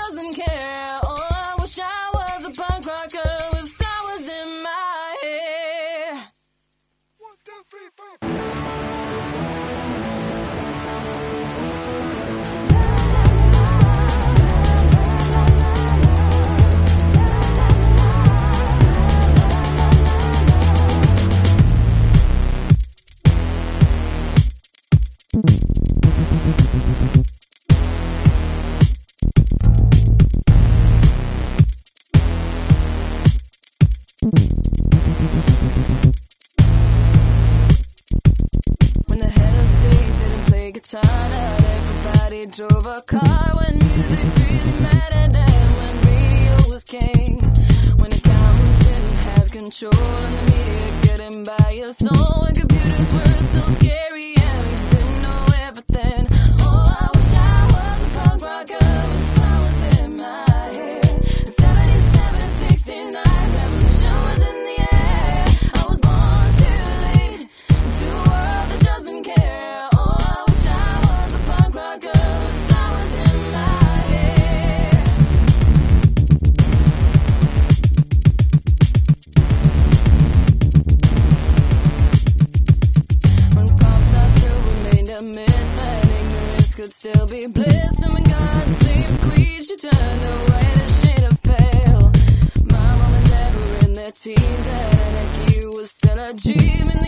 doesn't care. Oh, I wish I was a punk rocker with flowers in my hair. 1, 2, 3, 4. When the head of state didn't play guitar, not everybody drove a car. When music really mattered and when radio was king. When accountants didn't have control and the media getting by your soul. When computers were still scary and we didn't know everything. Oh, I wish I was a punk rocker with flowers in my hair. In 77 and 69, revolution was in the air. I was born too late to a world that doesn't care. Oh, I wish I was a punk rocker with flowers in my hair. When pop stars still remained a myth and ignorance could still be bliss. And when God saved the queen, she turned a white shade of pale. My mom and dad were in their teens and anarchy was still a dream. And